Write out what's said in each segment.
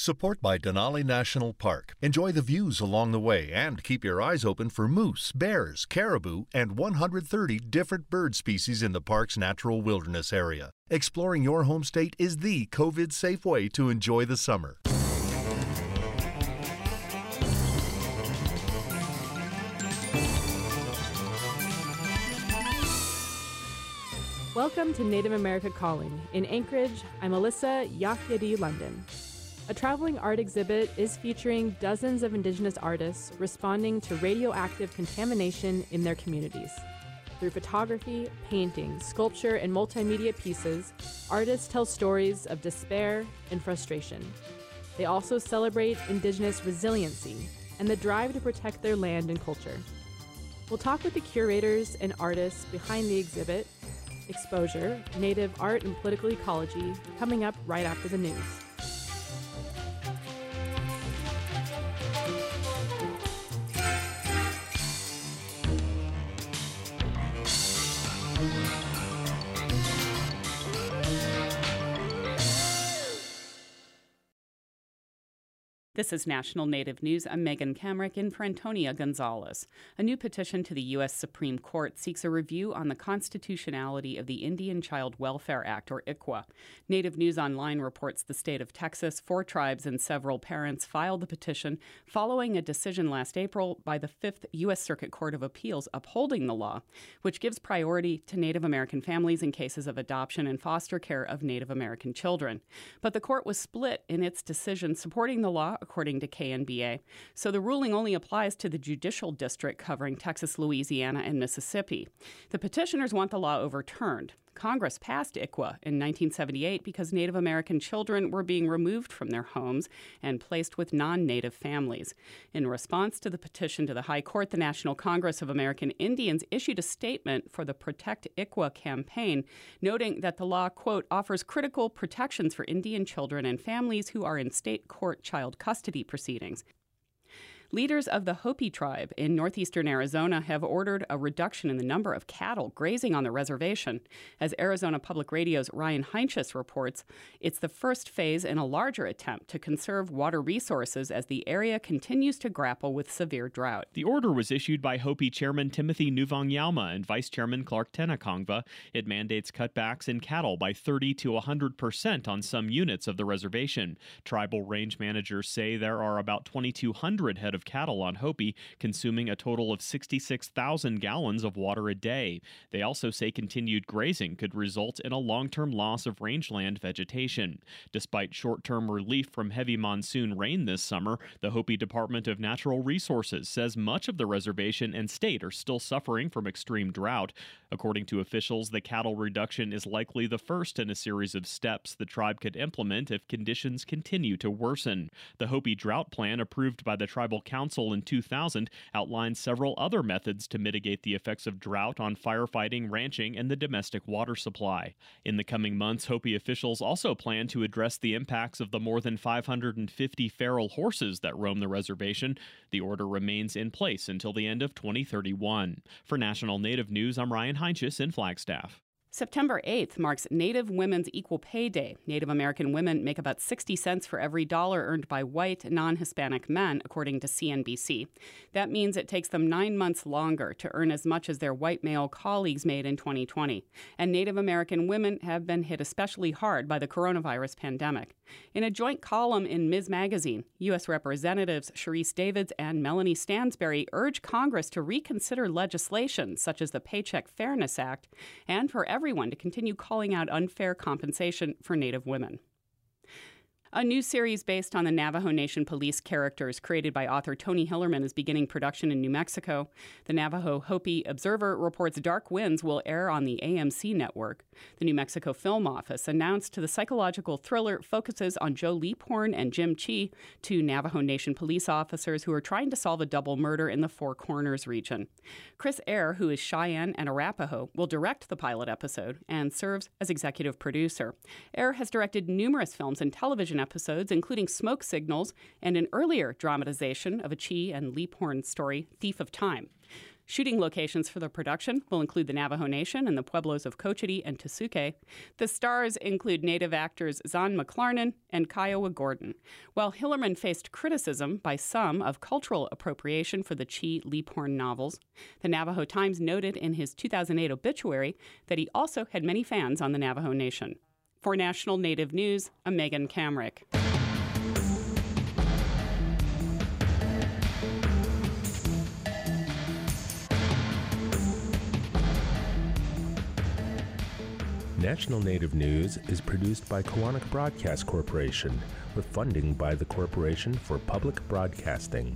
Support by Denali National Park. Enjoy the views along the way and keep your eyes open for moose, bears, caribou, and 130 different bird species in the park's natural wilderness area. Exploring your home state is the COVID-safe way to enjoy the summer. Welcome to Native America Calling. In Anchorage, I'm Alyssa Yakyadi London. A traveling art exhibit is featuring dozens of Indigenous artists responding to radioactive contamination in their communities. Through photography, painting, sculpture, and multimedia pieces, artists tell stories of despair and frustration. They also celebrate Indigenous resiliency and the drive to protect their land and culture. We'll talk with the curators and artists behind the exhibit, Exposure, Native Art and Political Ecology, coming up right after the news. This is National Native News. I'm Megan Kamrick in for Antonia Gonzalez. A new petition to the U.S. Supreme Court seeks a review on the constitutionality of the Indian Child Welfare Act, or ICWA. Native News Online reports the state of Texas, 4 tribes and several parents filed the petition following a decision last April by the 5th U.S. Circuit Court of Appeals upholding the law, which gives priority to Native American families in cases of adoption and foster care of Native American children. But the court was split in its decision supporting the law, according to KNBA. So the ruling only applies to the judicial district covering Texas, Louisiana, and Mississippi. The petitioners want the law overturned. Congress passed ICWA in 1978 because Native American children were being removed from their homes and placed with non-Native families. In response to the petition to the High Court, the National Congress of American Indians issued a statement for the Protect ICWA campaign, noting that the law, quote, offers critical protections for Indian children and families who are in state court child custody proceedings. Leaders of the Hopi tribe in northeastern Arizona have ordered a reduction in the number of cattle grazing on the reservation. As Arizona Public Radio's Ryan Heinsius reports, it's the first phase in a larger attempt to conserve water resources as the area continues to grapple with severe drought. The order was issued by Hopi Chairman Timothy Nuvong-Yalma and Vice Chairman Clark Tenakongva. It mandates cutbacks in cattle by 30 to 100% on some units of the reservation. Tribal range managers say there are about 2,200 head of cattle on Hopi, consuming a total of 66,000 gallons of water a day. They also say continued grazing could result in a long-term loss of rangeland vegetation. Despite short-term relief from heavy monsoon rain this summer, the Hopi Department of Natural Resources says much of the reservation and state are still suffering from extreme drought. According to officials, the cattle reduction is likely the first in a series of steps the tribe could implement if conditions continue to worsen. The Hopi Drought Plan, approved by the Tribal Council in 2000, outlines several other methods to mitigate the effects of drought on firefighting, ranching, and the domestic water supply. In the coming months, Hopi officials also plan to address the impacts of the more than 550 feral horses that roam the reservation. The order remains in place until the end of 2031. For National Native News, I'm Ryan Heinsius in Flagstaff. September 8th marks Native Women's Equal Pay Day. Native American women make about 60 cents for every dollar earned by white, non-Hispanic men, according to CNBC. That means it takes them 9 months longer to earn as much as their white male colleagues made in 2020. And Native American women have been hit especially hard by the coronavirus pandemic. In a joint column in Ms. Magazine, U.S. Representatives Sharice Davids and Melanie Stansberry urge Congress to reconsider legislation such as the Paycheck Fairness Act and for everyone to continue calling out unfair compensation for Native women. A new series based on the Navajo Nation police characters created by author Tony Hillerman is beginning production in New Mexico. The Navajo Hopi Observer reports Dark Winds will air on the AMC network. The New Mexico Film Office announced the psychological thriller focuses on Joe Leaphorn and Jim Chi, 2 Navajo Nation police officers who are trying to solve a double murder in the Four Corners region. Chris Eyre, who is Cheyenne and Arapaho, will direct the pilot episode and serves as executive producer. Eyre has directed numerous films and television episodes, including Smoke Signals and an earlier dramatization of a Chi and Leaphorn story, Thief of Time. Shooting locations for the production will include the Navajo Nation and the pueblos of Cochiti and Tesuque. The stars include Native actors Zahn McClarnon and Kiowa Gordon. While Hillerman faced criticism by some of cultural appropriation for the Chi Leaphorn novels, the Navajo Times noted in his 2008 obituary that he also had many fans on the Navajo Nation. For National Native News, I'm Megan Kamrick. National Native News is produced by Koahnic Broadcast Corporation with funding by the Corporation for Public Broadcasting.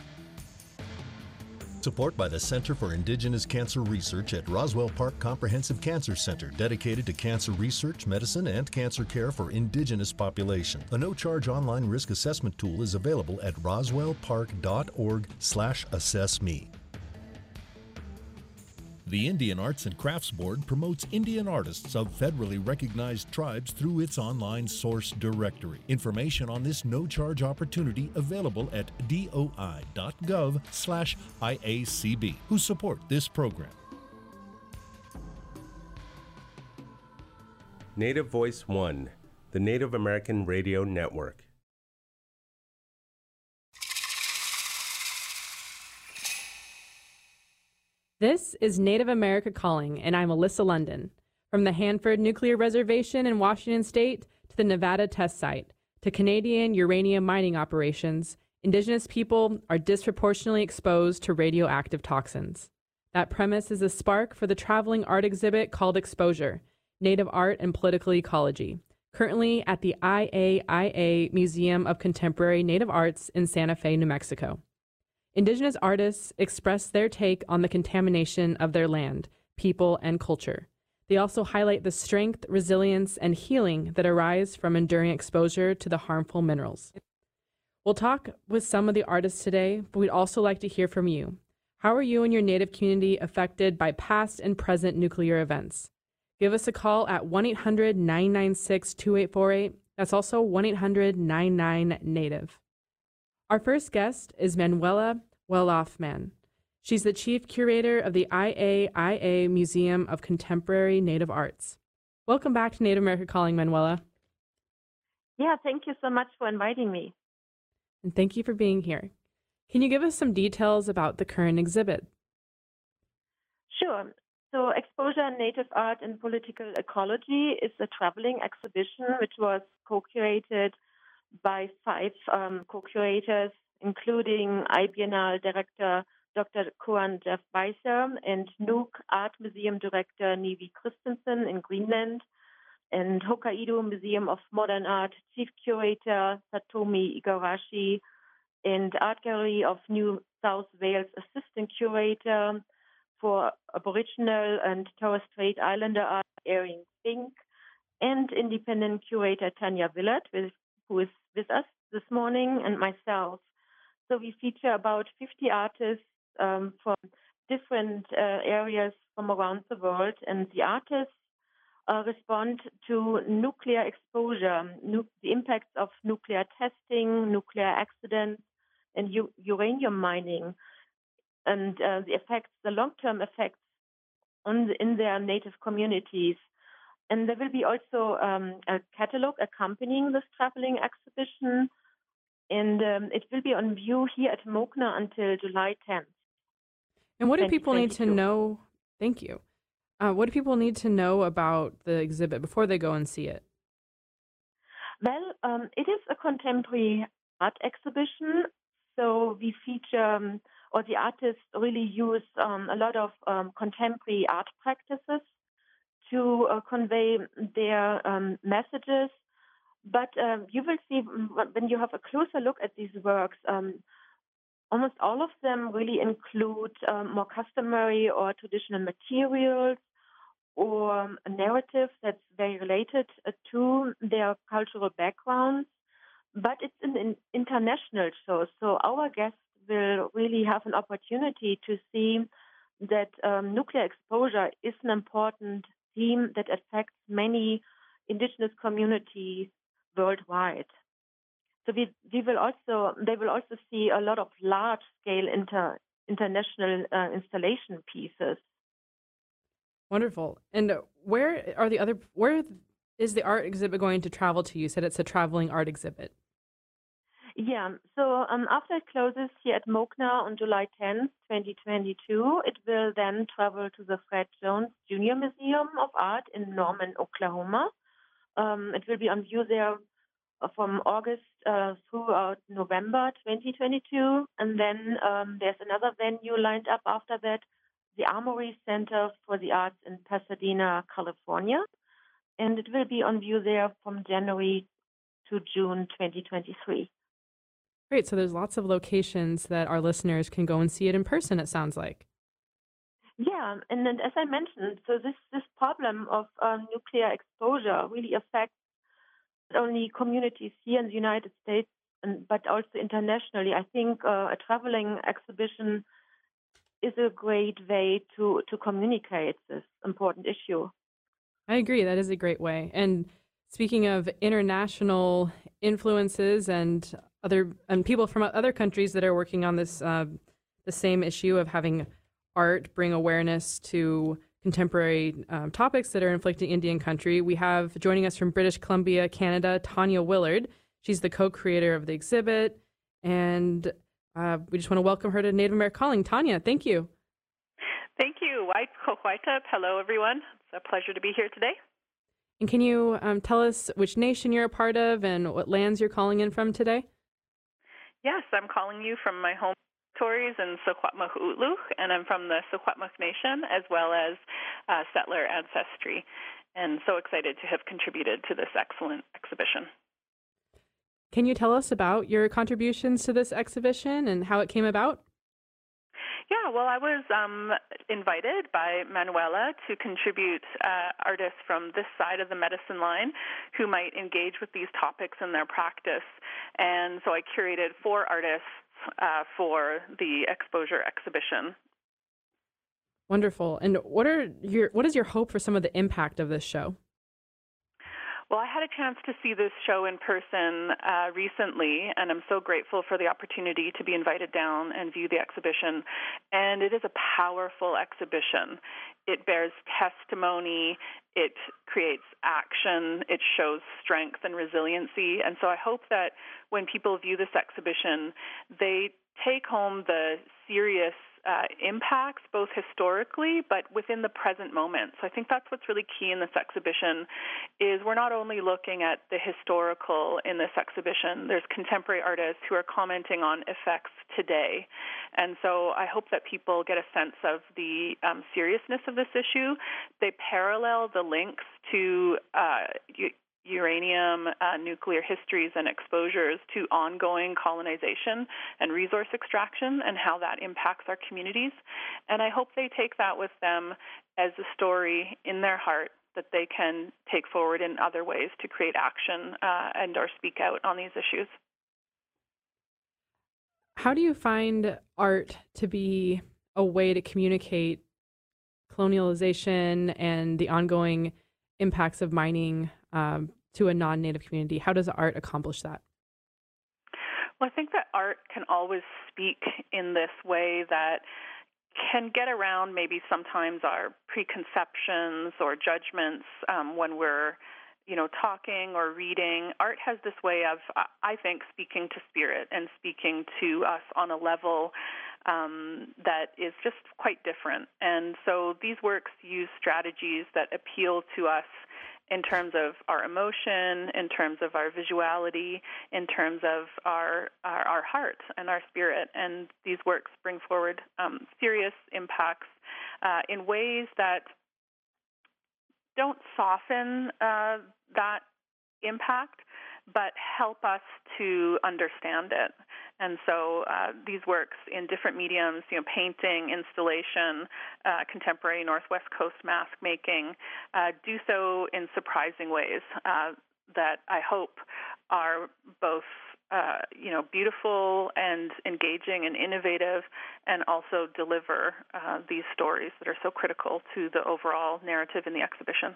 Support by the Center for Indigenous Cancer Research at Roswell Park Comprehensive Cancer Center, dedicated to cancer research, medicine, and cancer care for indigenous population. A no-charge online risk assessment tool is available at roswellpark.org/assessme. The Indian Arts and Crafts Board promotes Indian artists of federally recognized tribes through its online source directory. Information on this no-charge opportunity available at doi.gov/IACB, who support this program. Native Voice One, the Native American Radio Network. This is Native America Calling, and I'm Alyssa London. From the Hanford Nuclear Reservation in Washington State to the Nevada Test Site to Canadian uranium mining operations, Indigenous people are disproportionately exposed to radioactive toxins. That premise is a spark for the traveling art exhibit called Exposure, Native Art and Political Ecology, currently at the IAIA Museum of Contemporary Native Arts in Santa Fe, New Mexico. Indigenous artists express their take on the contamination of their land, people, and culture. They also highlight the strength, resilience, and healing that arise from enduring exposure to the harmful minerals. We'll talk with some of the artists today, but we'd also like to hear from you. How are you and your Native community affected by past and present nuclear events? Give us a call at 1-800-996-2848. That's also 1-800-99-NATIVE. Our first guest is Manuela Wellhoffman. She's the chief curator of the IAIA Museum of Contemporary Native Arts. Welcome back to Native America Calling, Manuela. Yeah, thank you so much for inviting me. And thank you for being here. Can you give us some details about the current exhibit? Sure. So Exposure Native Art and Political Ecology is a traveling exhibition which was co-curated by 5 co-curators, including IBNL Director Dr. Koan Jeff Weiser and Nuuk Art Museum Director Nivi Christensen in Greenland, and Hokkaido Museum of Modern Art Chief Curator Satomi Igarashi, and Art Gallery of New South Wales Assistant Curator for Aboriginal and Torres Strait Islander art Erin Fink, and independent curator Tanya Willard, who is with us this morning, and myself. So we feature about 50 artists from different areas from around the world, and the artists respond to nuclear exposure, the impacts of nuclear testing, nuclear accidents, and uranium mining, and the long-term effects in their native communities. And there will be also a catalog accompanying this traveling exhibition, and it will be on view here at MOCNA until July 10th. And what do people need to know? Thank you. What do people need to know about the exhibit before they go and see it? Well, it is a contemporary art exhibition, so we feature, or the artists really use a lot of contemporary art practices to convey their messages. But you will see when you have a closer look at these works, almost all of them really include more customary or traditional materials or a narrative that's very related to their cultural backgrounds. But it's an international show, so our guests will really have an opportunity to see that nuclear exposure is an important theme that affects many indigenous communities worldwide. So they will also see a lot of large-scale international installation pieces. Wonderful. And where is the art exhibit going to travel to? You said it's a traveling art exhibit. Yeah, so after it closes here at Mokna on July 10th, 2022, it will then travel to the Fred Jones Jr. Museum of Art in Norman, Oklahoma. It will be on view there from August throughout November 2022. And then there's another venue lined up after that, the Armory Center for the Arts in Pasadena, California. And it will be on view there from January to June 2023. Great. So there's lots of locations that our listeners can go and see it in person, it sounds like. Yeah, and then as I mentioned, so this problem of nuclear exposure really affects not only communities here in the United States, but also internationally. I think a traveling exhibition is a great way to communicate this important issue. I agree. That is a great way. And speaking of international influences and people from other countries that are working on this, the same issue of having art bring awareness to contemporary topics that are inflicting Indian country, we have joining us from British Columbia, Canada, Tanya Willard. She's the co-creator of the exhibit, and we just want to welcome her to Native American Calling. Tanya, thank you. Thank you. Hello, everyone. It's a pleasure to be here today. And can you tell us which nation you're a part of and what lands you're calling in from today? Yes, I'm calling you from my home territories in Secwepemc Utluk, and I'm from the Secwepemc Nation as well as settler ancestry, and so excited to have contributed to this excellent exhibition. Can you tell us about your contributions to this exhibition and how it came about? Yeah, well, I was invited by Manuela to contribute artists from this side of the medicine line who might engage with these topics in their practice. And so I curated 4 artists for the exposure exhibition. Wonderful. And what is your hope for some of the impact of this show? Well, I had a chance to see this show in person recently, and I'm so grateful for the opportunity to be invited down and view the exhibition. And it is a powerful exhibition. It bears testimony, it creates action, it shows strength and resiliency. And so I hope that when people view this exhibition, they take home the serious impacts, both historically, but within the present moment. So I think that's what's really key in this exhibition is we're not only looking at the historical in this exhibition, there's contemporary artists who are commenting on effects today. And so I hope that people get a sense of the seriousness of this issue. They parallel the links to uranium, nuclear histories and exposures to ongoing colonization and resource extraction and how that impacts our communities. And I hope they take that with them as a story in their heart that they can take forward in other ways to create action and or speak out on these issues. How do you find art to be a way to communicate colonialization and the ongoing impacts of mining to a non-Native community? How does art accomplish that? Well, I think that art can always speak in this way that can get around maybe sometimes our preconceptions or judgments when we're talking or reading. Art has this way of, I think, speaking to spirit and speaking to us on a level that is just quite different. And so these works use strategies that appeal to us in terms of our emotion, in terms of our visuality, in terms of our heart and our spirit. And these works bring forward serious impacts in ways that don't soften that impact, but help us to understand it. And so these works in different mediums, painting, installation, contemporary Northwest Coast mask making, do so in surprising ways that I hope are both beautiful and engaging and innovative, and also deliver these stories that are so critical to the overall narrative in the exhibition.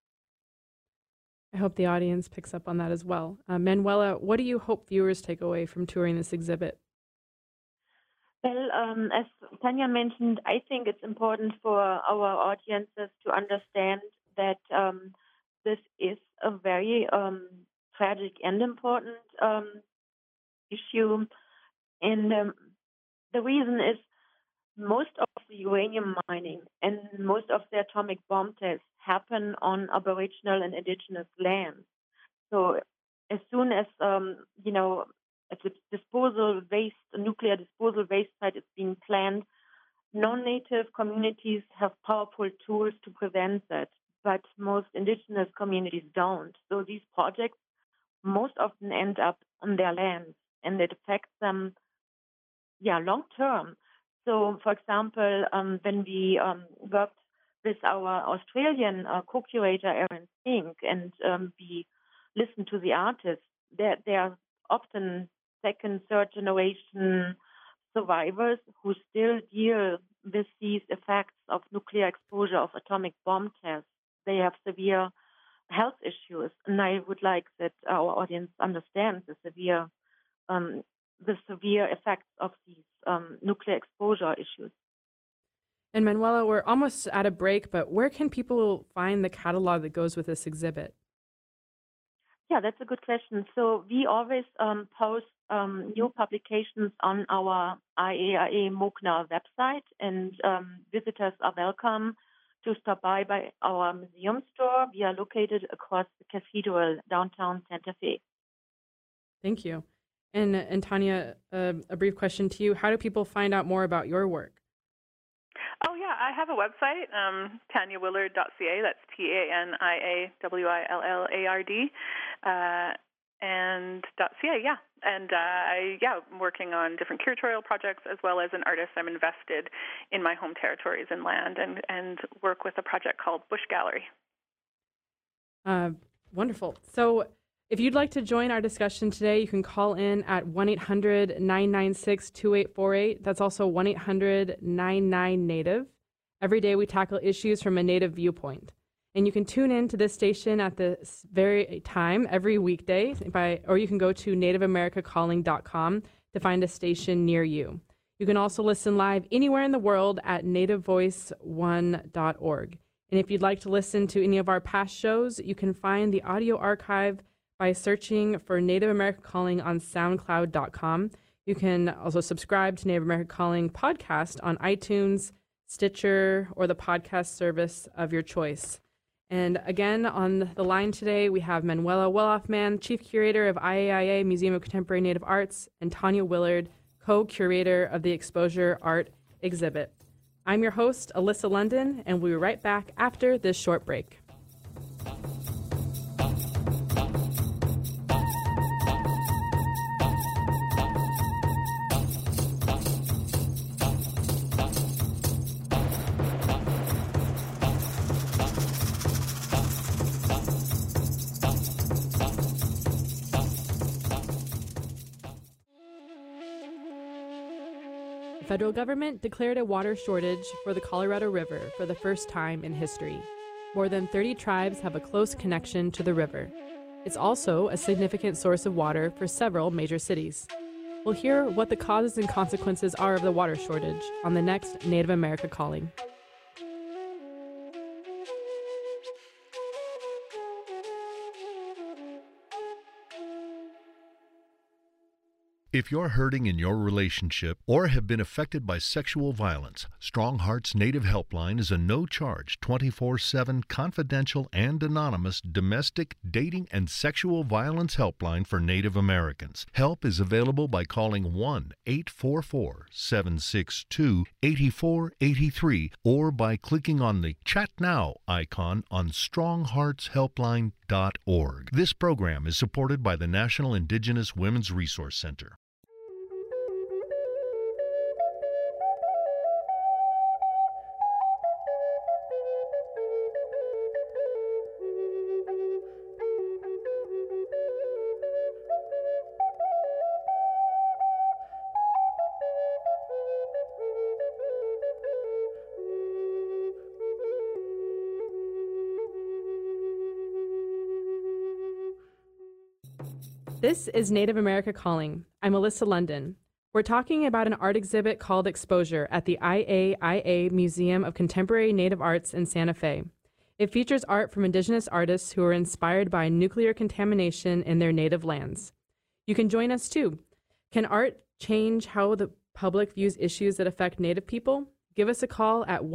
I hope the audience picks up on that as well. Manuela, what do you hope viewers take away from touring this exhibit? Well, as Tanya mentioned, I think it's important for our audiences to understand that this is a very tragic and important issue. And the reason is most of the uranium mining and most of the atomic bomb tests happen on Aboriginal and indigenous lands. So as soon as a nuclear disposal waste site is being planned, non-native communities have powerful tools to prevent that, but most indigenous communities don't. So these projects most often end up on their lands, and it affects them, long term. So, for example, when we worked with our Australian co-curator Aaron Fink, and we listened to the artists, they are often second, third generation survivors who still deal with these effects of nuclear exposure, of atomic bomb tests. They have severe health issues, and I would like that our audience understands the severe effects of these nuclear exposure issues. And Manuela, we're almost at a break, but where can people find the catalog that goes with this exhibit? Yeah, that's a good question. So we always post new publications on our IAIA MOCNA website, and visitors are welcome to stop by our museum store. We are located across the Cathedral, downtown Santa Fe. Thank you. And Tanya, a brief question to you. How do people find out more about your work? Oh, yeah, I have a website, TanyaWillard.ca. That's TANIAWILLARD, and .ca, yeah. And I'm working on different curatorial projects as well as an artist. I'm invested in my home territories and land and work with a project called Bush Gallery. Wonderful. So if you'd like to join our discussion today, you can call in at 1-800-996-2848. That's also 1-800-99-NATIVE. Every day we tackle issues from a Native viewpoint. And you can tune in to this station at this very time every weekday, or you can go to nativeamericacalling.com to find a station near you. You can also listen live anywhere in the world at nativevoice1.org. And if you'd like to listen to any of our past shows, you can find the audio archive by searching for Native America Calling on SoundCloud.com. You can also subscribe to Native America Calling podcast on iTunes, Stitcher, or the podcast service of your choice. And again, on the line today, we have Manuela Wellhoffman, Chief Curator of IAIA Museum of Contemporary Native Arts, and Tanya Willard, Co-Curator of the Exposure Art Exhibit. I'm your host, Alyssa London, and we'll be right back after this short break. The federal government declared a water shortage for the Colorado River for the first time in history. More than 30 tribes have a close connection to the river. It's also a significant source of water for several major cities. We'll hear what the causes and consequences are of the water shortage on the next Native America Calling. If you're hurting in your relationship or have been affected by sexual violence, Strong Hearts Native Helpline is a no-charge, 24/7 confidential and anonymous domestic, dating, and sexual violence helpline for Native Americans. Help is available by calling 1-844-762-8483 or by clicking on the Chat Now icon on strongheartshelpline.org. This program is supported by the National Indigenous Women's Resource Center. This is Native America Calling. I'm Alyssa London. We're talking about an art exhibit called Exposure at the IAIA Museum of Contemporary Native Arts in Santa Fe. It features art from indigenous artists who are inspired by nuclear contamination in their native lands. You can join us too. Can art change how the public views issues that affect Native people? Give us a call at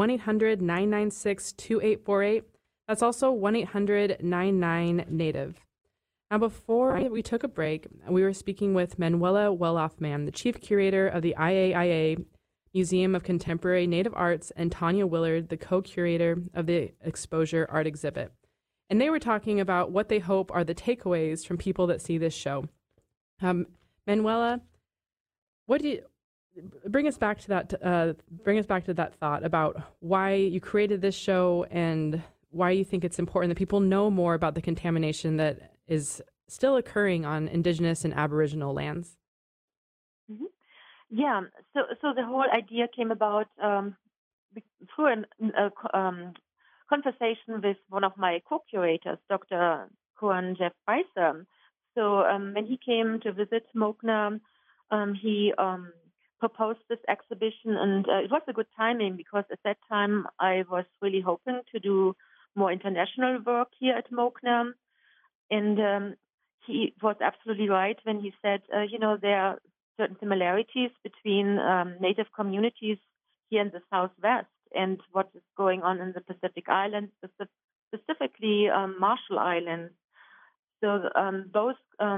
1-800-996-2848. That's also 1-800-99-NATIVE. Now, before we took a break, we were speaking with Manuela Weloff-Mann, the chief curator of the IAIA Museum of Contemporary Native Arts, and Tanya Willard, the co-curator of the Exposure art exhibit. And they were talking about what they hope are the takeaways from people that see this show. Manuela, what do you bring us back to that thought about why you created this show and why you think it's important that people know more about the contamination that is still occurring on indigenous and Aboriginal lands? Mm-hmm. Yeah, so the whole idea came about through a conversation with one of my co-curators, Dr. Koan Jeff Beiser. So when he came to visit Mokna, he proposed this exhibition, and it was a good timing because at that time I was really hoping to do more international work here at Mokna. And he was absolutely right when he said, there are certain similarities between Native communities here in the Southwest and what is going on in the Pacific Islands, specifically Marshall Islands. So both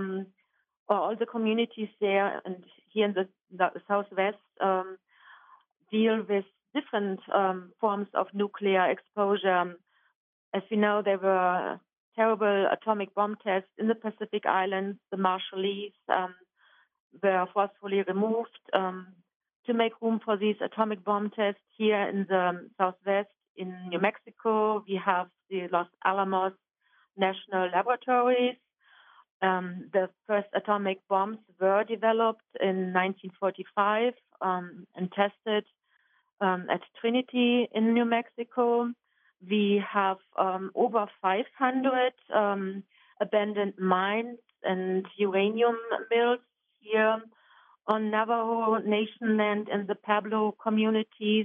all the communities there and here in the Southwest deal with different forms of nuclear exposure. As we know, there were terrible atomic bomb tests in the Pacific Islands. The Marshallese were forcefully removed to make room for these atomic bomb tests. Here in the Southwest, in New Mexico, we have the Los Alamos National Laboratories. The first atomic bombs were developed in 1945 and tested at Trinity in New Mexico. We have over 500 abandoned mines and uranium mills here on Navajo Nation land and the Pueblo communities.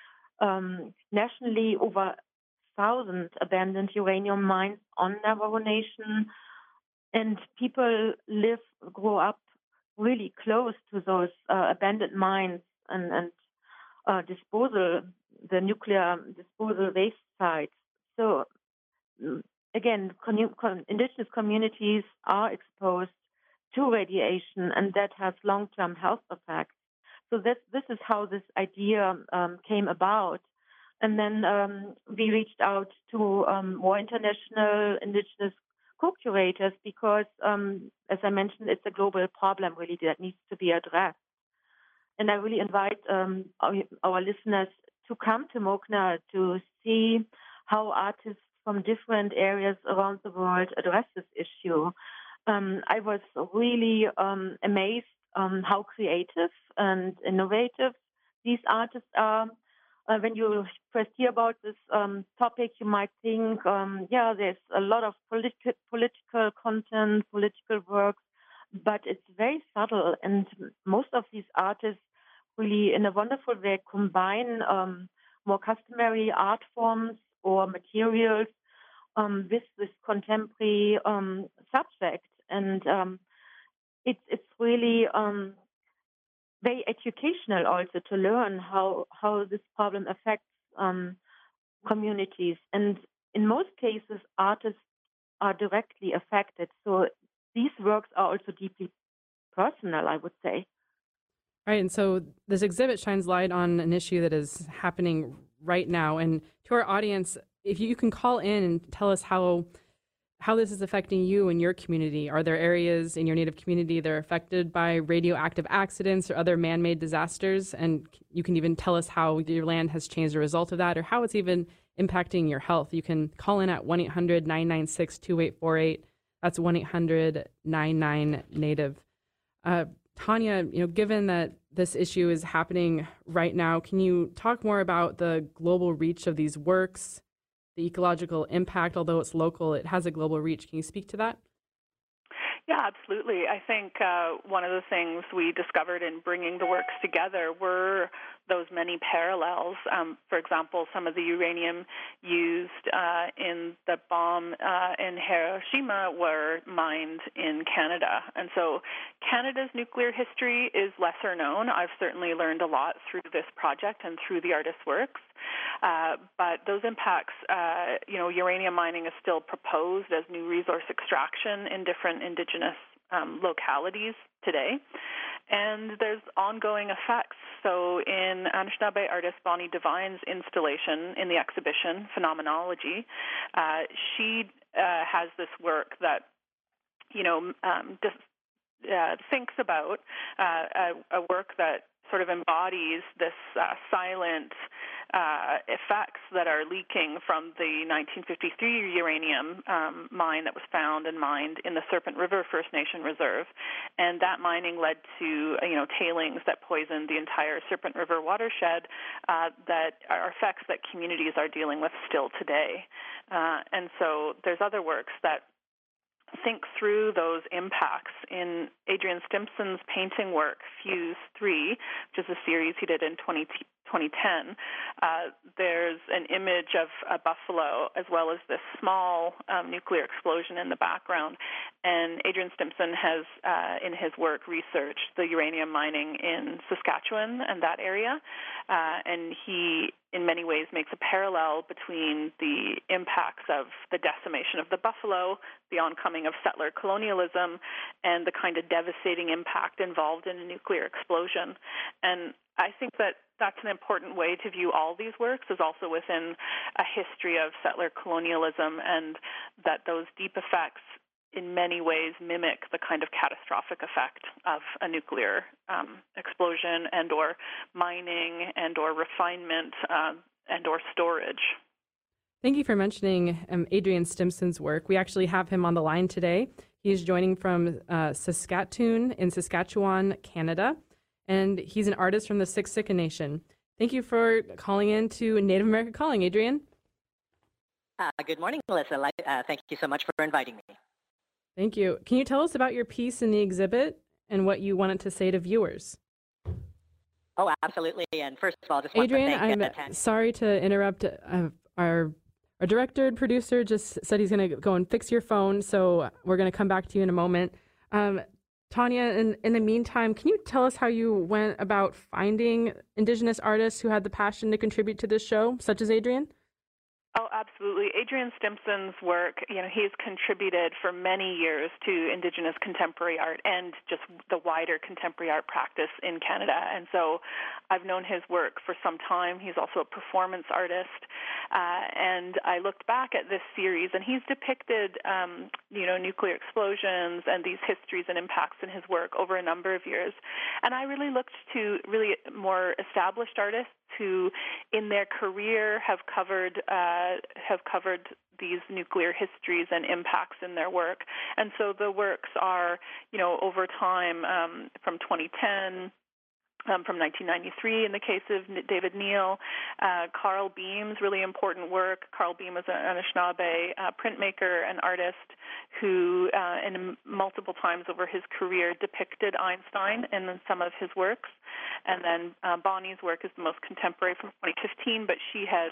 Nationally, over 1,000 abandoned uranium mines on Navajo Nation. And people grow up really close to those abandoned mines and disposal, the nuclear disposal waste sites. So again, indigenous communities are exposed to radiation, and that has long-term health effects. So this is how this idea came about. And then we reached out to more international indigenous co-curators because, as I mentioned, it's a global problem really that needs to be addressed. And I really invite our listeners to come to Mokna to see how artists from different areas around the world address this issue. I was really amazed how creative and innovative these artists are. When you first hear about this topic, you might think, there's a lot of political content, political work, but it's very subtle. And most of these artists really, in a wonderful way, combine more customary art forms or materials with this contemporary subject. And it's really very educational also to learn how this problem affects communities. And in most cases, artists are directly affected. So these works are also deeply personal, I would say. Right. And so this exhibit shines light on an issue that is happening right now. And to our audience, if you can call in and tell us how this is affecting you and your community. Are there areas in your Native community that are affected by radioactive accidents or other man-made disasters? And you can even tell us how your land has changed as a result of that or how it's even impacting your health. You can call in at 1-800-996-2848. That's 1-800-99-NATIVE. Tanya, given that this issue is happening right now, can you talk more about the global reach of these works? The ecological impact, although it's local, it has a global reach. Can you speak to that? Yeah, absolutely. I think one of the things we discovered in bringing the works together were those many parallels. For example, some of the uranium used in the bomb in Hiroshima were mined in Canada. And so Canada's nuclear history is lesser known. I've certainly learned a lot through this project and through the artist's works. But those impacts, uranium mining is still proposed as new resource extraction in different Indigenous localities today. And there's ongoing effects. So in Anishinaabe artist Bonnie Devine's installation in the exhibition, Phenomenology, she has this work that, thinks about a work that sort of embodies this silent effects that are leaking from the 1953 uranium mine that was found and mined in the Serpent River First Nation Reserve. And that mining led to, tailings that poisoned the entire Serpent River watershed that are effects that communities are dealing with still today. And so there's other works that think through those impacts. In Adrian Stimson's painting work, Fuse 3, which is a series he did in 2010, there's an image of a buffalo as well as this small nuclear explosion in the background. And Adrian Stimson has, in his work, researched the uranium mining in Saskatchewan and that area. And he, in many ways, makes a parallel between the impacts of the decimation of the buffalo, the oncoming of settler colonialism, and the kind of devastating impact involved in a nuclear explosion. And I think that that's an important way to view all these works, is also within a history of settler colonialism, and that those deep effects in many ways mimic the kind of catastrophic effect of a nuclear explosion and or mining and or refinement and or storage. Thank you for mentioning Adrian Stimson's work. We actually have him on the line today. He's joining from Saskatoon in Saskatchewan, Canada, and he's an artist from the Siksika Nation. Thank you for calling in to Native America Calling, Adrian. Good morning, Melissa. Thank you so much for inviting me. Thank you. Can you tell us about your piece in the exhibit and what you wanted to say to viewers? Oh, absolutely. And first of all, just Adrian, want to thank I'm sorry to interrupt. Our director and producer just said he's going to go and fix your phone, so we're going to come back to you in a moment. Tanya, in the meantime, can you tell us how you went about finding Indigenous artists who had the passion to contribute to this show, such as Adrian? Oh, absolutely. Adrian Stimson's work, he's contributed for many years to Indigenous contemporary art and just the wider contemporary art practice in Canada. And so I've known his work for some time. He's also a performance artist. And I looked back at this series, and he's depicted, nuclear explosions and these histories and impacts in his work over a number of years. And I really looked to really more established artists who, in their career, have covered these nuclear histories and impacts in their work. And so the works are, over time, from 2010. From 1993 in the case of David Neal. Carl Beam's really important work. Carl Beam was an Anishinaabe printmaker and artist who, in multiple times over his career, depicted Einstein in some of his works. And then Bonnie's work is the most contemporary from 2015, but she has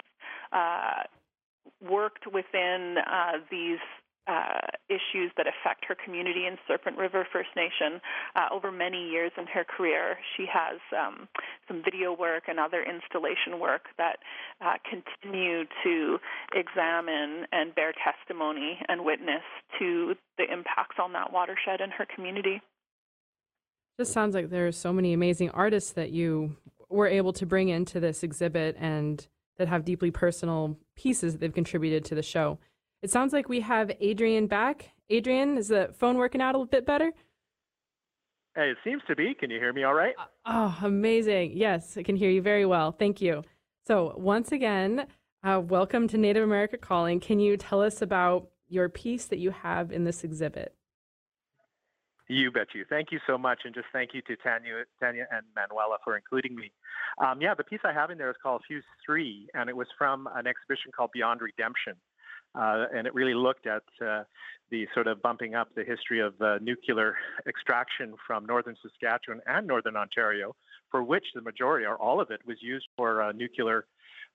worked within these issues that affect her community in Serpent River First Nation over many years in her career. She has some video work and other installation work that continue to examine and bear testimony and witness to the impacts on that watershed and her community. Just sounds like there are so many amazing artists that you were able to bring into this exhibit and that have deeply personal pieces that they've contributed to the show. It sounds like we have Adrian back. Adrian, is the phone working out a little bit better? Hey, it seems to be. Can you hear me all right? Oh, amazing. Yes, I can hear you very well. Thank you. So once again, welcome to Native America Calling. Can you tell us about your piece that you have in this exhibit? You bet you. Thank you so much. And just thank you to Tanya and Manuela for including me. The piece I have in there is called Fuse 3, and it was from an exhibition called Beyond Redemption. And it really looked at the sort of bumping up the history of nuclear extraction from northern Saskatchewan and northern Ontario, for which the majority or all of it was used for nuclear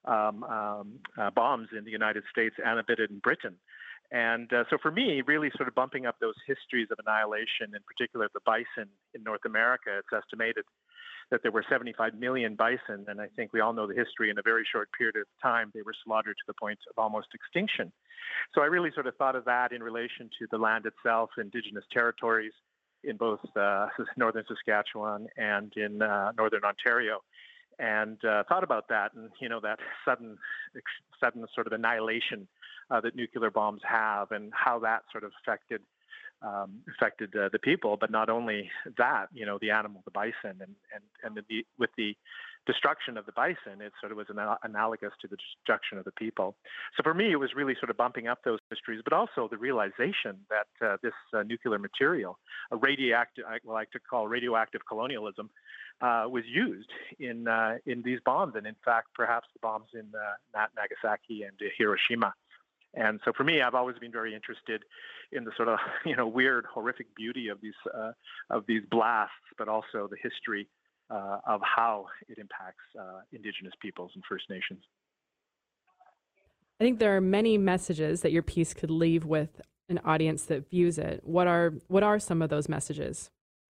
bombs in the United States and a bit in Britain. And so for me, really sort of bumping up those histories of annihilation, in particular the bison in North America, it's estimated that there were 75 million bison, and I think we all know the history. In a very short period of time, they were slaughtered to the point of almost extinction. So I really sort of thought of that in relation to the land itself, Indigenous territories in both northern Saskatchewan and in northern Ontario, and thought about that, and that sudden sort of annihilation that nuclear bombs have, and how that sort of affected the people. But not only that, the animal, the bison, and with the destruction of the bison, it sort of was analogous to the destruction of the people. So for me, it was really sort of bumping up those histories, but also the realization that this nuclear material, a radioactive, I like to call radioactive colonialism, was used in these bombs, and in fact, perhaps the bombs in Nagasaki and Hiroshima. And so for me, I've always been very interested in the sort of weird, horrific beauty of these blasts, but also the history of how it impacts Indigenous peoples and First Nations. I think there are many messages that your piece could leave with an audience that views it. What are some of those messages?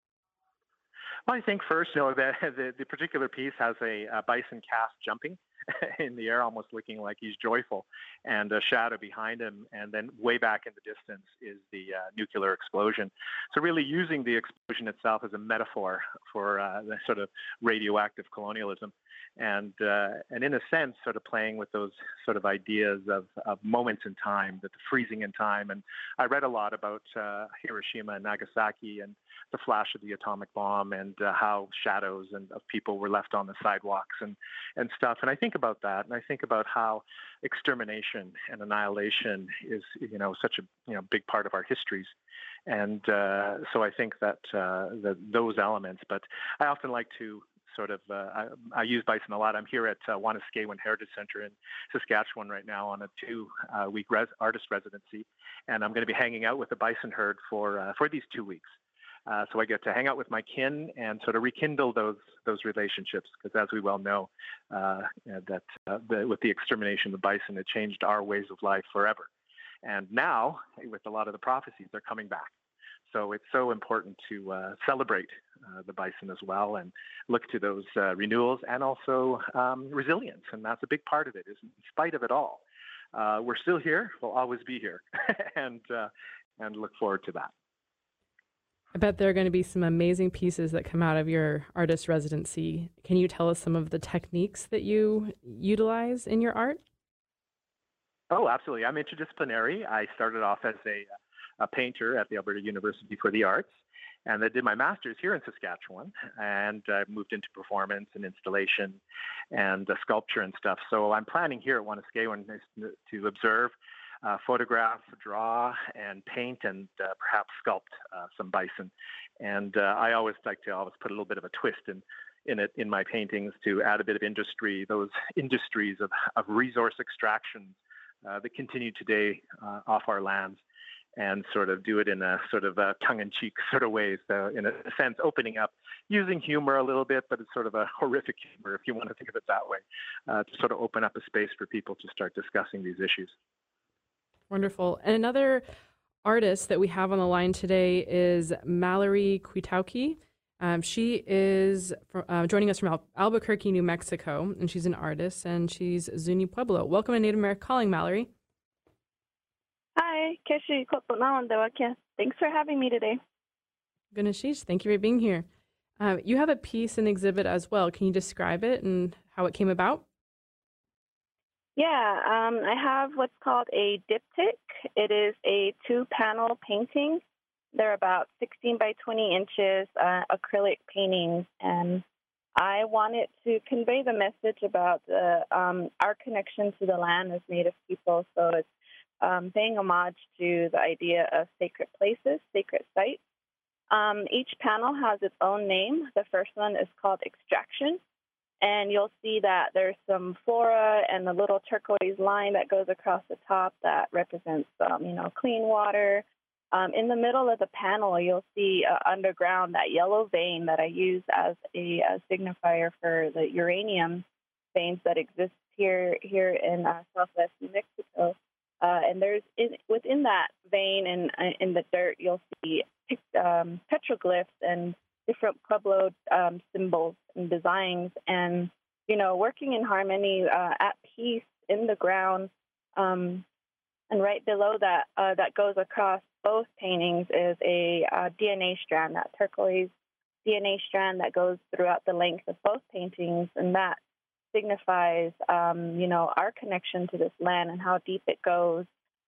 Well, I think first, the particular piece has a bison calf jumping in the air, almost looking like he's joyful, and a shadow behind him, and then way back in the distance is the nuclear explosion. So really using the explosion itself as a metaphor for the sort of radioactive colonialism, and in a sense, sort of playing with those sort of ideas of moments in time, that the freezing in time. And I read a lot about Hiroshima and Nagasaki and the flash of the atomic bomb, and how shadows of people were left on the sidewalks and stuff. And I think about that, and I think about how extermination and annihilation is, such a big part of our histories. And so I think that those elements. But I often like to sort of, I use bison a lot. I'm here at Wanuskewin Heritage Center in Saskatchewan right now on a 2-week artist residency, and I'm going to be hanging out with the bison herd for these 2 weeks. So I get to hang out with my kin and sort of rekindle those relationships, because as we well know, that with the extermination of the bison, it changed our ways of life forever. And now, with a lot of the prophecies, they're coming back. So it's so important to celebrate the bison as well, and look to those renewals, and also resilience. And that's a big part of it, is in spite of it all, we're still here, we'll always be here, and look forward to that. I bet there are going to be some amazing pieces that come out of your artist residency. Can you tell us some of the techniques that you utilize in your art? Oh, absolutely. I'm interdisciplinary. I started off as a painter at the Alberta University for the Arts, and I did my master's here in Saskatchewan, and I moved into performance and installation and sculpture and stuff. So I'm planning here at Wanuskewin to observe, photograph, draw, and paint, and perhaps sculpt some bison. And I always like to put a little bit of a twist in my paintings to add a bit of industry, those industries of resource extraction that continue today off our lands, and sort of do it in a sort of a tongue-in-cheek sort of way. So in a sense, opening up, using humor a little bit, but it's sort of a horrific humor, if you want to think of it that way, to sort of open up a space for people to start discussing these issues. Wonderful. And another artist that we have on the line today is Mallory Quitauqui. She is joining us from Albuquerque, New Mexico, and she's an artist, and she's Zuni Pueblo. Welcome to Native America Calling, Mallory. Hi, thanks for having me today. Ganashish, thank you for being here. You have a piece and exhibit as well. Can you describe it and how it came about? Yeah, I have what's called a diptych. It is a 2-panel painting. They're about 16 by 20 inches acrylic paintings, and I wanted to convey the message about our connection to the land as Native people. So it's paying homage to the idea of sacred places, sacred sites. Each panel has its own name. The first one is called Extraction, And you'll see that there's some flora and the little turquoise line that goes across the top that represents, clean water. In the middle of the panel, you'll see underground that yellow vein that I use as a signifier for the uranium veins that exist here in southwest New Mexico. And within that vein and in the dirt, you'll see petroglyphs and different Pueblo symbols and designs, and working in harmony, at peace in the ground. And right below that, that goes across both paintings, is a DNA strand, that turquoise DNA strand that goes throughout the length of both paintings, and that signifies, our connection to this land and how deep it goes.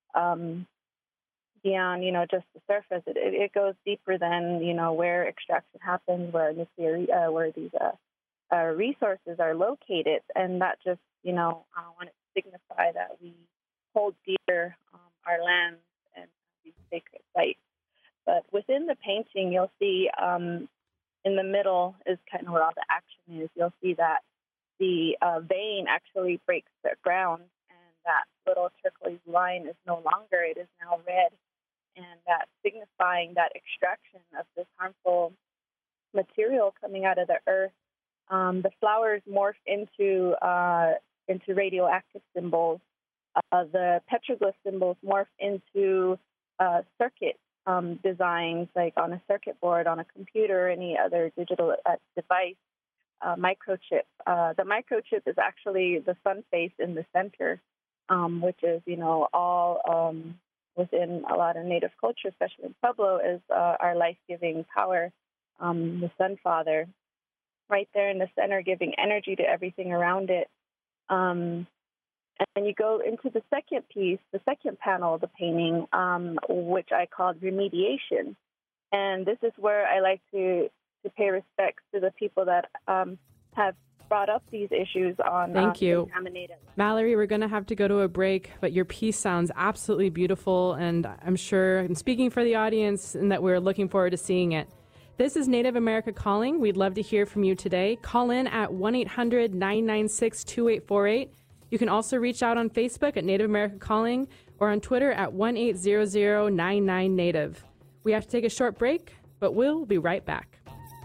Beyond, just the surface, it goes deeper than, where extraction happens, where where these resources are located, and that just, I want to signify that we hold dear our lands and these sacred sites. But within the painting, you'll see in the middle is kind of where all the action is. You'll see that the vein actually breaks the ground, and that little turquoise line is no longer; it is now red. And that signifying that extraction of this harmful material coming out of the earth. The flowers morph into radioactive symbols. The petroglyph symbols morph into circuit designs, like on a circuit board, on a computer, any other digital device. Microchip. The microchip is actually the sun face in the center, which is, all within a lot of Native culture, especially in Pueblo, is our life-giving power, the Sun Father, right there in the center, giving energy to everything around it. And then you go into the second piece, the second panel of the painting, which I called remediation. And this is where I like to pay respects to the people that have brought up these issues on Thank you. Contaminated land. Mallory, we're going to have to go to a break, but your piece sounds absolutely beautiful, and I'm sure I'm speaking for the audience and that we're looking forward to seeing it. This is Native America Calling. We'd love to hear from you today. Call in at 1-800-996-2848. You can also reach out on Facebook at Native America Calling or on Twitter at 1-800-99-NATIVE. We have to take a short break, but we'll be right back.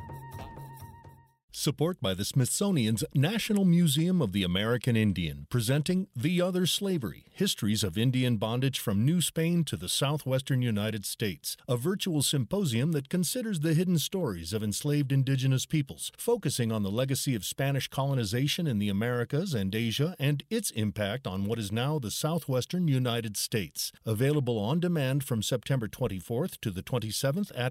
Support by the Smithsonian's National Museum of the American Indian, presenting The Other Slavery, Histories of Indian Bondage from New Spain to the Southwestern United States, a virtual symposium that considers the hidden stories of enslaved indigenous peoples, focusing on the legacy of Spanish colonization in the Americas and Asia and its impact on what is now the Southwestern United States. Available on demand from September 24th to the 27th at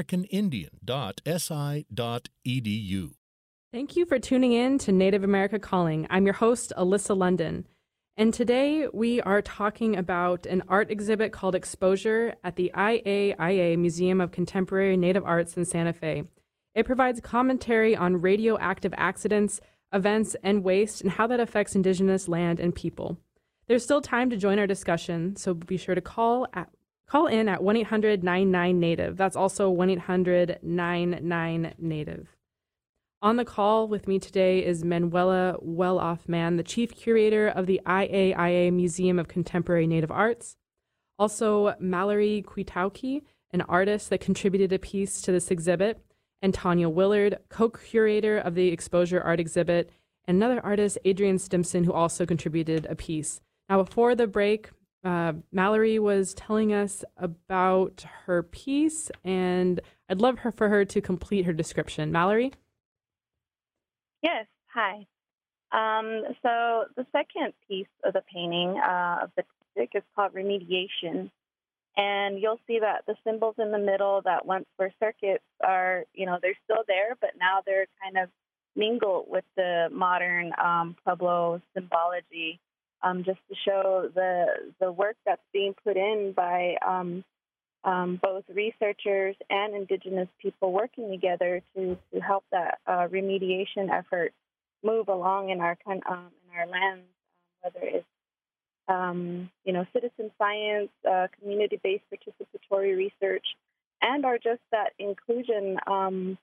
americanindian.si.edu. Thank you for tuning in to Native America Calling. I'm your host, Alyssa London. And today we are talking about an art exhibit called Exposure at the IAIA Museum of Contemporary Native Arts in Santa Fe. It provides commentary on radioactive accidents, events, and waste and how that affects indigenous land and people. There's still time to join our discussion, so be sure to call in at 1-800-99-NATIVE. That's also 1-800-99-NATIVE. On the call with me today is Manuela Well-Off-Mann, the chief curator of the IAIA Museum of Contemporary Native Arts. Also, Mallory Kwiatkowski, an artist that contributed a piece to this exhibit, and Tanya Willard, co-curator of the Exposure art exhibit, and another artist, Adrienne Stimson, who also contributed a piece. Now, before the break, Mallory was telling us about her piece, and I'd love for her to complete her description. Mallory? Yes, hi. So the second piece of the painting of the stick is called Remediation. And you'll see that the symbols in the middle that once were circuits are, they're still there, but now they're kind of mingled with the modern Pueblo symbology, just to show the work that's being put in by both researchers and indigenous people working together to help that remediation effort move along in our lands, whether it's citizen science, community-based participatory research, and or just that inclusion of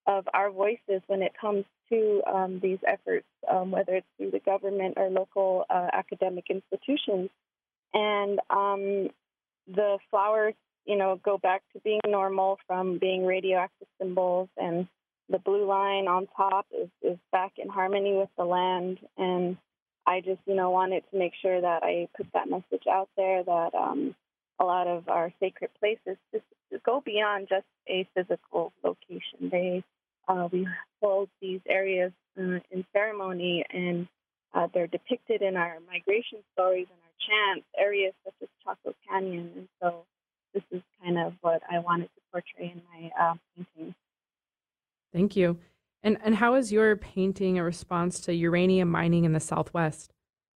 of our voices when it comes to these efforts, whether it's through the government or local academic institutions. And the flowers, go back to being normal from being radioactive symbols, and the blue line on top is back in harmony with the land. And I just, wanted to make sure that I put that message out there that a lot of our sacred places just go beyond just a physical location. We hold these areas in ceremony, and they're depicted in our migration stories and our chants, areas such as Chaco Canyon. And so this is kind of what I wanted to portray in my painting. Thank you. And how is your painting a response to uranium mining in the Southwest?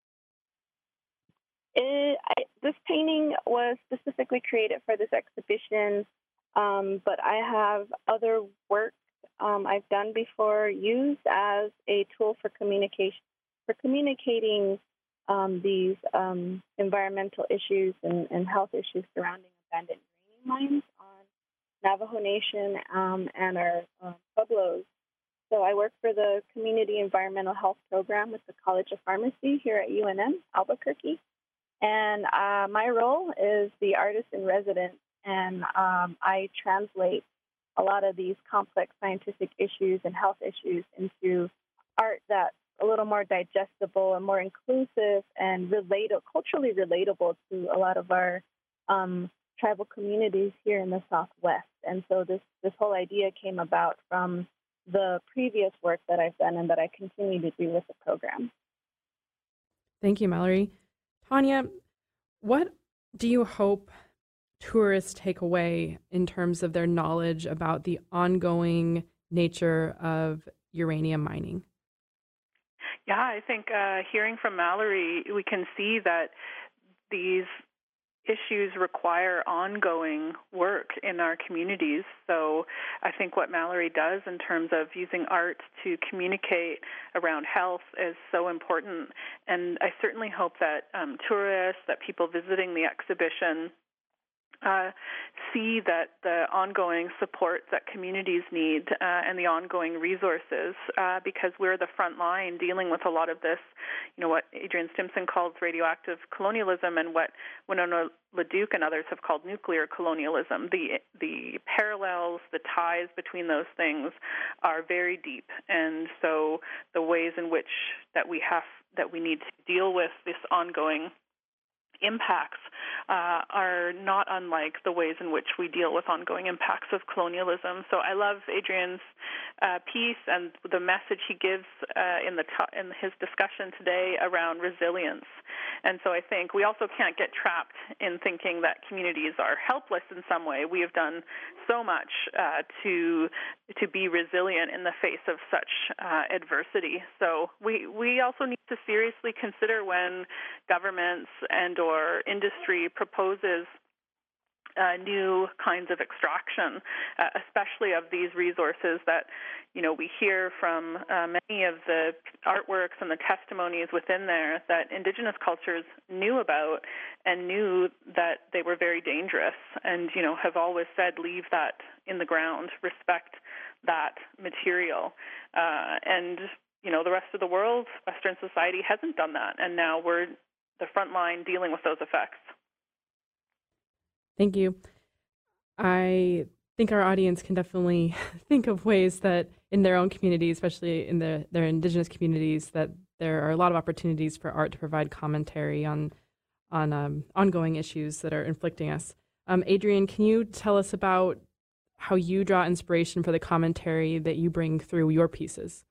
This painting was specifically created for this exhibition, but I have other work I've done before used as a tool for communication, for communicating these environmental issues and health issues surrounding abandoned uranium mines on Navajo Nation and our pueblos. So I work for the Community Environmental Health Program with the College of Pharmacy here at UNM, Albuquerque. And my role is the artist in residence, and I translate a lot of these complex scientific issues and health issues into art that's a little more digestible and more inclusive and culturally relatable to a lot of our tribal communities here in the Southwest. And so this whole idea came about from the previous work that I've done and that I continue to do with the program. Thank you, Mallory. Tanya, what do you hope tourists take away in terms of their knowledge about the ongoing nature of uranium mining? Yeah, I think hearing from Mallory, we can see that these issues require ongoing work in our communities. So I think what Mallory does in terms of using art to communicate around health is so important. And I certainly hope that tourists, that people visiting the exhibition see that the ongoing support that communities need and the ongoing resources, because we're the front line dealing with a lot of this, what Adrienne Stimson calls radioactive colonialism and what Winona LaDuke and others have called nuclear colonialism. The parallels, the ties between those things are very deep. And so the ways in which that we need to deal with this ongoing impacts are not unlike the ways in which we deal with ongoing impacts of colonialism. So I love Adrienne's piece and the message he gives in his discussion today around resilience. And so I think we also can't get trapped in thinking that communities are helpless in some way. We have done so much to be resilient in the face of such adversity. So we also need to seriously consider when governments and or industry proposes new kinds of extraction, especially of these resources that, we hear from many of the artworks and the testimonies within there that Indigenous cultures knew about and knew that they were very dangerous and, have always said, leave that in the ground, respect that material. And the rest of the world, Western society hasn't done that. And now we're the front line dealing with those effects. Thank you. I think our audience can definitely think of ways that in their own communities, especially in their Indigenous communities, that there are a lot of opportunities for art to provide commentary on ongoing issues that are inflicting us. Adrienne, can you tell us about how you draw inspiration for the commentary that you bring through your pieces?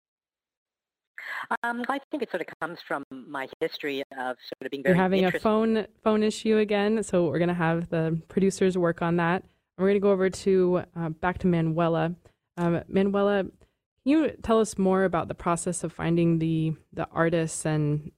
I think it sort of comes from my history of sort of being very We're having interested. a phone issue again, so we're going to have the producers work on that. And we're going to go over to back to Manuela. Manuela, can you tell us more about the process of finding the artists and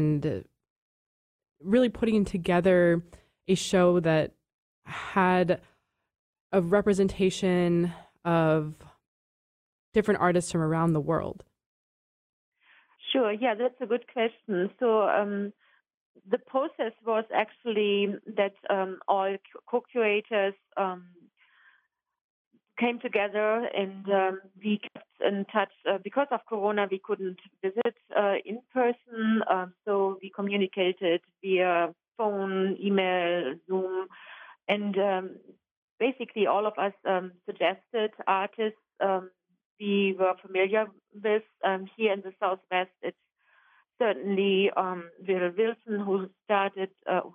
really putting together a show that had a representation of different artists from around the world? Sure. Yeah, that's a good question. So the process was actually that all co-curators came together, and we kept in touch. Because of Corona, we couldn't visit in person, so we communicated via phone, email, Zoom, and basically all of us suggested artists we were familiar with. Here in the Southwest, it's certainly Will Wilson, who started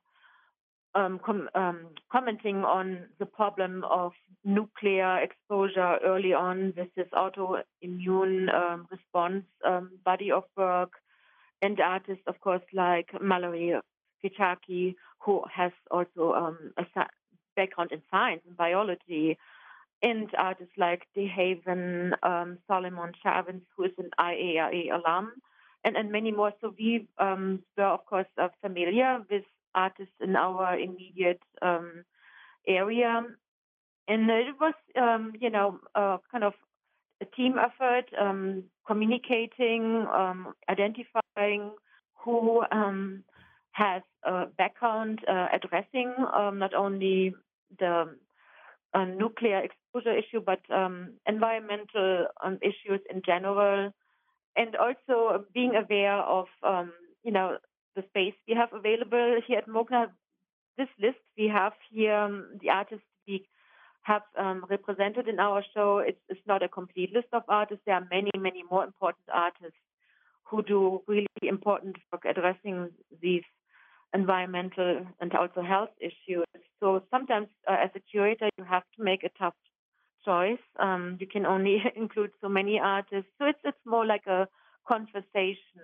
commenting on the problem of nuclear exposure early on with his autoimmune response body of work, and artists, of course, like Mallory Kichaki, who has also a background in science and biology, and artists like DeHaven, Solomon Chavins, who is an IARA alum, and many more. So we were, of course, familiar with artists in our immediate area. And it was, kind of a team effort, communicating, identifying who has a background addressing not only the nuclear exposure issue, but environmental issues in general, and also being aware of, the space we have available here at MOGNA. This list we have here, the artists we have represented in our show, it's not a complete list of artists. There are many, many more important artists who do really important work addressing these environmental and also health issues. So sometimes as a curator, you have to make a tough choice. You can only include so many artists. So it's more like a conversation,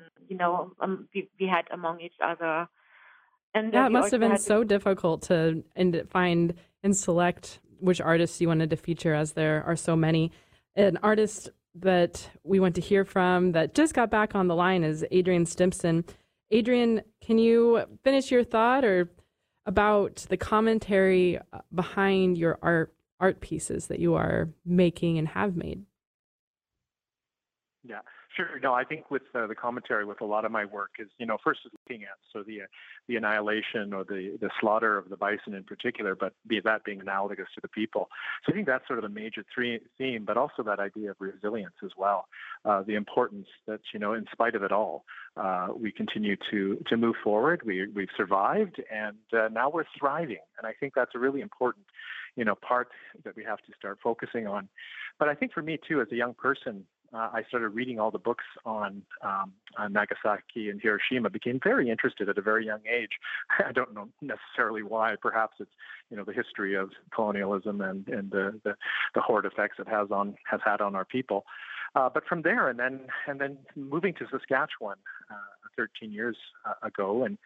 we had among each other. And yeah, it must have been so difficult to find and select which artists you wanted to feature, as there are so many. An artist that we want to hear from that just got back on the line is Adrienne Stimpson. Adrienne, can you finish your thought or about the commentary behind your art pieces that you are making and have made? Yeah, sure. No, I think with the commentary with a lot of my work is, first is looking at the annihilation or the slaughter of the bison in particular, but that being analogous to the people. So I think that's sort of the major theme, but also that idea of resilience as well. The importance that, in spite of it all, we continue to move forward. We've survived, and now we're thriving. And I think that's a really important, part that we have to start focusing on. But I think for me too, as a young person, I started reading all the books on Nagasaki and Hiroshima, became very interested at a very young age. I don't know necessarily why. Perhaps it's, the history of colonialism and the horrid effects it has had on our people. But from there, and then moving to Saskatchewan 13 years ago, and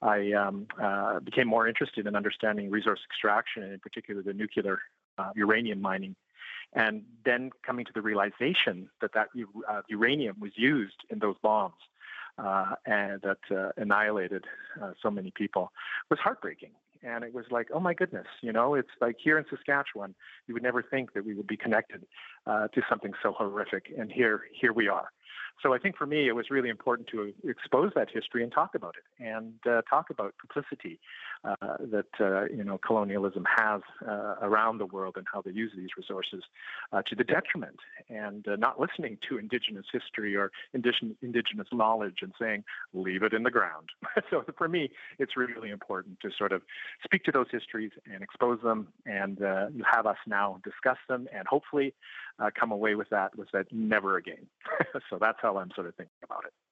I became more interested in understanding resource extraction, and in particular the nuclear uranium mining. And then coming to the realization that uranium was used in those bombs and that annihilated so many people was heartbreaking. And it was like, oh my goodness, it's like here in Saskatchewan, you would never think that we would be connected to something so horrific. And here we are. So I think for me, it was really important to expose that history and talk about it, and talk about complicity that colonialism has around the world, and how they use these resources to the detriment, and not listening to Indigenous history or Indigenous knowledge and saying, leave it in the ground. So for me, it's really important to sort of speak to those histories and expose them, and you have us now discuss them, and hopefully come away with that never again. So that's how I'm sort of thinking about it.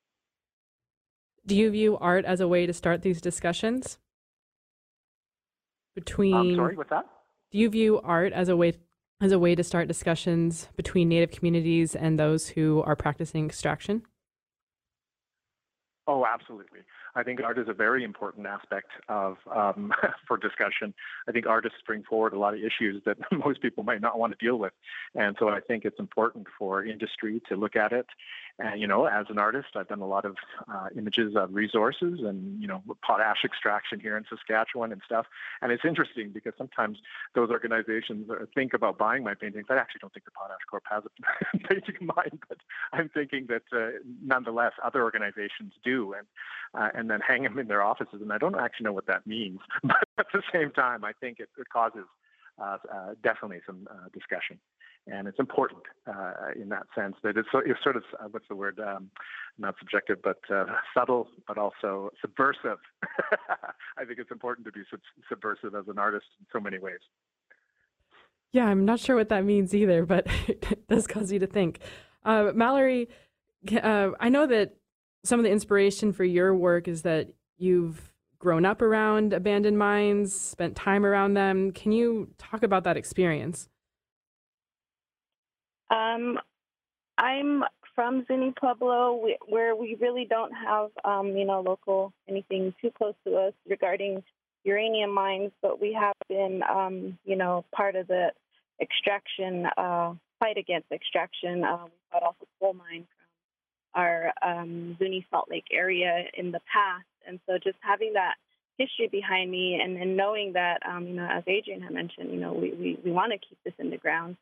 Do you view art as a way to start these discussions between? I'm sorry, what's that? Do you view art as a way to start discussions between Native communities and those who are practicing extraction? Oh, absolutely. I think art is a very important aspect of for discussion. I think artists bring forward a lot of issues that most people might not want to deal with. And so I think it's important for industry to look at it. And, as an artist, I've done a lot of images of resources and, potash extraction here in Saskatchewan and stuff. And it's interesting because sometimes those organizations think about buying my paintings. I actually don't think the Potash Corp has a painting of mine, but I'm thinking that nonetheless other organizations do, and then hang them in their offices. And I don't actually know what that means. But at the same time, I think it causes definitely some discussion. And it's important in that sense that it's sort of, what's the word, not subjective, but subtle, but also subversive. I think it's important to be subversive as an artist in so many ways. Yeah, I'm not sure what that means either, but it does cause you to think. Mallory, I know that some of the inspiration for your work is that you've grown up around abandoned mines, spent time around them. Can you talk about that experience? I'm from Zuni Pueblo, where we really don't have, local anything too close to us regarding uranium mines, but we have been, part of the extraction, fight against extraction. We fought off a coal mine from our Zuni Salt Lake area in the past. And so just having that history behind me and knowing that, as Adrian had mentioned, we want to keep this in the ground.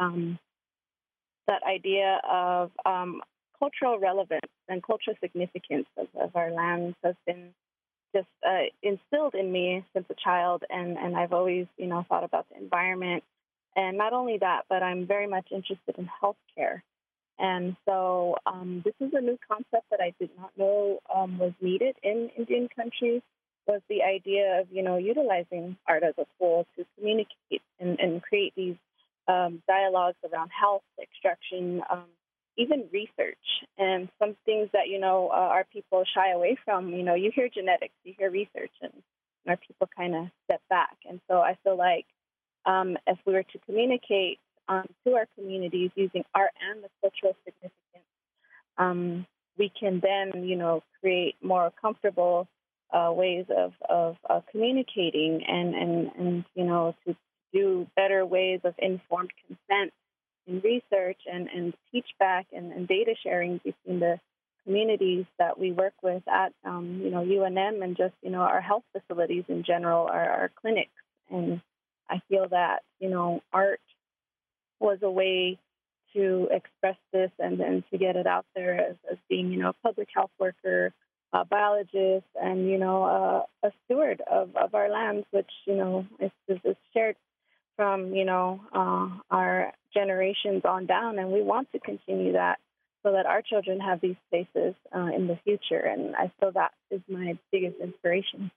That idea of cultural relevance and cultural significance of our lands has been just instilled in me since a child, and I've always, thought about the environment. And not only that, but I'm very much interested in healthcare. And so this is a new concept that I did not know was needed in Indian countries, was the idea of, utilizing art as a tool to communicate and create these dialogues around health, extraction, even research, and some things that, our people shy away from. You hear genetics, you hear research, and our people kind of step back. And so I feel like if we were to communicate to our communities using art and the cultural significance, we can then, create more comfortable ways of communicating and to do better ways of informed consent in research and teach back and data sharing between the communities that we work with at, UNM and just, our health facilities in general, our clinics. And I feel that, art was a way to express this and to get it out there as being, a public health worker, a biologist, and, a steward of our lands, which, is shared from, our generations on down. And we want to continue that so that our children have these spaces in the future. And I feel that is my biggest inspiration.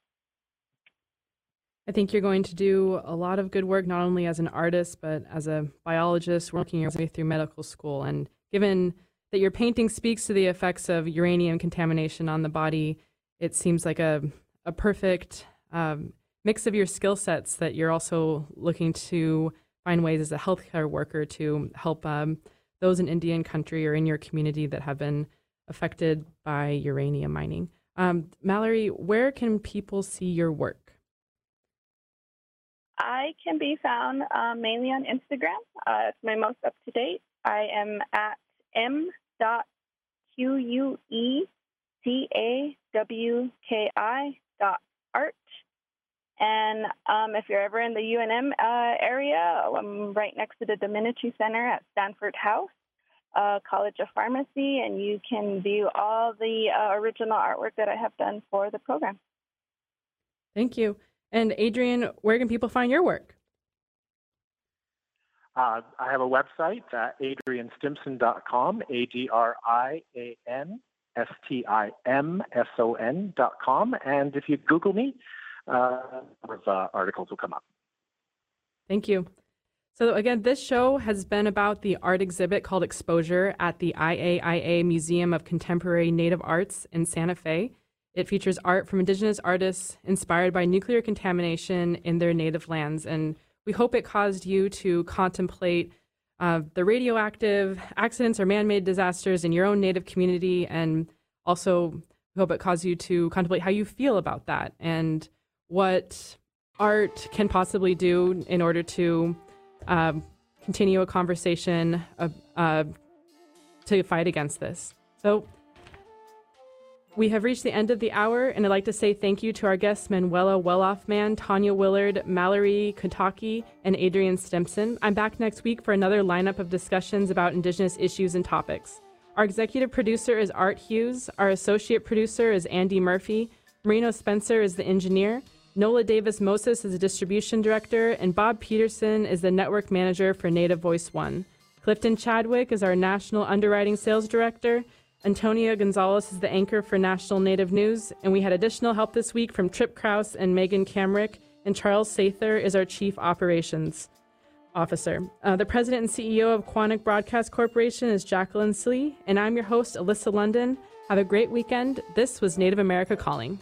I think you're going to do a lot of good work, not only as an artist, but as a biologist working your way through medical school. And given that your painting speaks to the effects of uranium contamination on the body, it seems like a perfect mix of your skill sets that you're also looking to find ways as a healthcare worker to help those in Indian country or in your community that have been affected by uranium mining. Mallory, where can people see your work? I can be found mainly on Instagram. It's my most up-to-date. I am at m.queetawki.art. And if you're ever in the UNM area, I'm right next to the Domenici Center at Stanford House, College of Pharmacy, and you can view all the original artwork that I have done for the program. Thank you. And Adrian, where can people find your work? I have a website, adrianstimson.com, ADRIANSTIMSON.com. And if you Google me, articles will come up. Thank you. So again, this show has been about the art exhibit called Exposure at the IAIA Museum of Contemporary Native Arts in Santa Fe. It features art from Indigenous artists inspired by nuclear contamination in their native lands. And we hope it caused you to contemplate the radioactive accidents or man-made disasters in your own native community. And also we hope it caused you to contemplate how you feel about that and what art can possibly do in order to continue a conversation to fight against this. So we have reached the end of the hour, and I'd like to say thank you to our guests, Manuela Welloffman, Tanya Willard, Mallory Kotaki, and Adrian Stimson. I'm back next week for another lineup of discussions about Indigenous issues and topics. Our executive producer is Art Hughes. Our associate producer is Andy Murphy. Marino Spencer is the engineer. Nola Davis Moses is the distribution director, and Bob Peterson is the network manager for Native Voice One. Clifton Chadwick is our national underwriting sales director. Antonia Gonzalez is the anchor for National Native News, and we had additional help this week from Trip Krause and Megan Kamrick, and Charles Sather is our chief operations officer. The president and CEO of Quantic Broadcast Corporation is Jacqueline Slee, and I'm your host, Alyssa London. Have a great weekend. This was Native America Calling.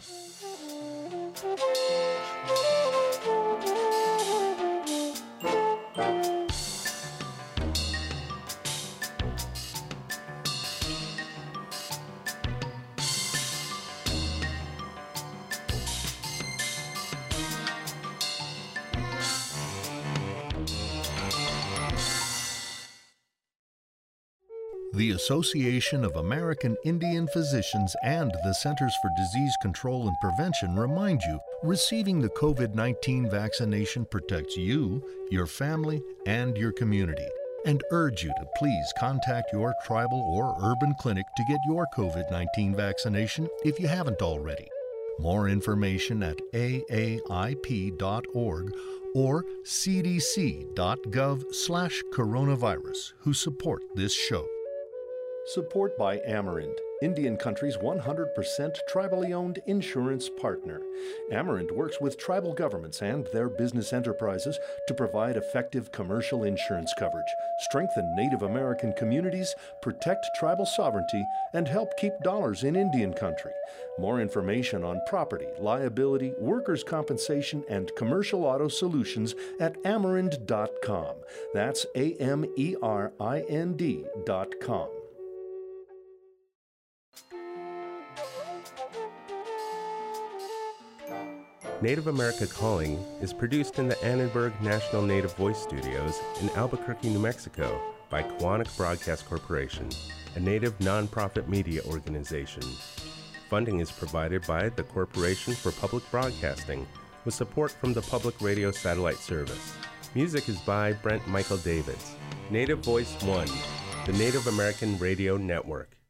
The Association of American Indian Physicians and the Centers for Disease Control and Prevention remind you, receiving the COVID-19 vaccination protects you, your family, and your community, and urge you to please contact your tribal or urban clinic to get your COVID-19 vaccination if you haven't already. More information at aaip.org or cdc.gov/coronavirus, who support this show. Support by Amerant, Indian Country's 100% tribally owned insurance partner. Amerant works with tribal governments and their business enterprises to provide effective commercial insurance coverage, strengthen Native American communities, protect tribal sovereignty, and help keep dollars in Indian Country. More information on property, liability, workers' compensation, and commercial auto solutions at Amerind.com. That's AMERIND.com. Native America Calling is produced in the Annenberg National Native Voice Studios in Albuquerque, New Mexico by Quantic Broadcast Corporation, a Native nonprofit media organization. Funding is provided by the Corporation for Public Broadcasting with support from the Public Radio Satellite Service. Music is by Brent Michael Davids. Native Voice One, the Native American Radio Network.